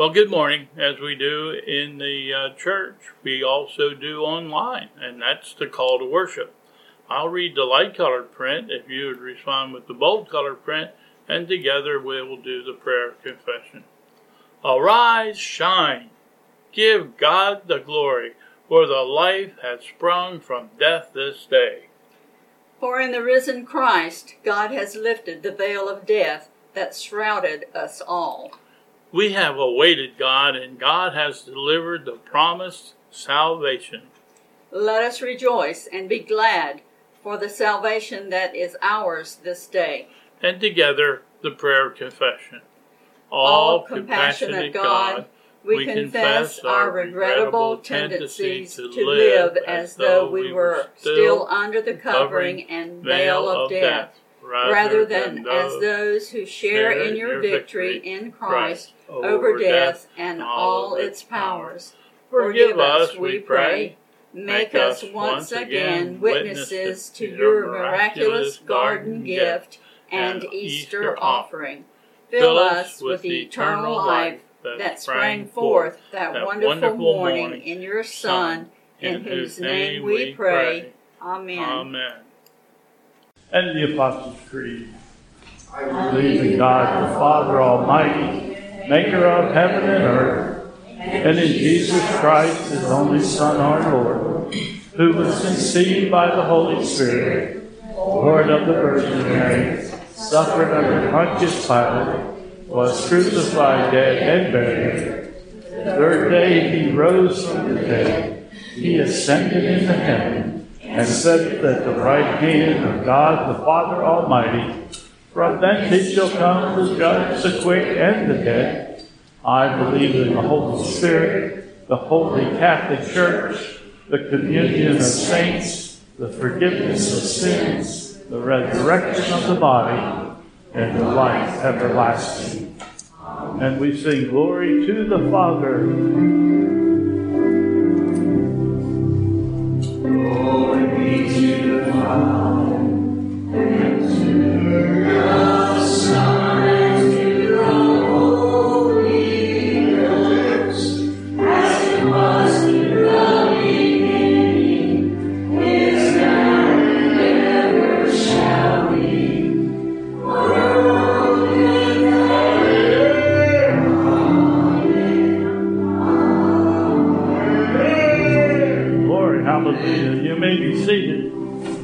Well, good morning. As we do in the church, we also do online, and that's the call to worship. I'll read the light-colored print if you would respond with the bold-colored print, and together we will do the prayer of confession. Arise, shine, give God the glory, for the life has sprung from death this day. For in the risen Christ, God has lifted the veil of death that shrouded us all. We have awaited God, and God has delivered the promised salvation. Let us rejoice and be glad for the salvation that is ours this day. And together, the prayer of confession. All compassionate God, we confess our regrettable tendencies to live as though we were still under the covering and veil of death, rather than as those who share in your victory in Christ over death and all its powers. Forgive us, we pray. Make us once again witnesses to your miraculous garden gift and Easter offering. Fill us with eternal life that sprang forth that wonderful morning in your Son, in whose name we pray. Amen. Amen. And the Apostles' Creed. I believe in God the Father Almighty, maker of heaven and earth, and in Jesus Christ, his only Son, our Lord, who was conceived by the Holy Spirit, born of the Virgin Mary, suffered under Pontius Pilate, was crucified, dead, and buried. The third day he rose from the dead. He ascended into heaven and sat at the right hand of God the Father Almighty. From thence he shall come to judge the quick and the dead. I believe in the Holy Spirit, the Holy Catholic Church, the communion of saints, the forgiveness of sins, the resurrection of the body, and the life everlasting. And we sing glory to the Father,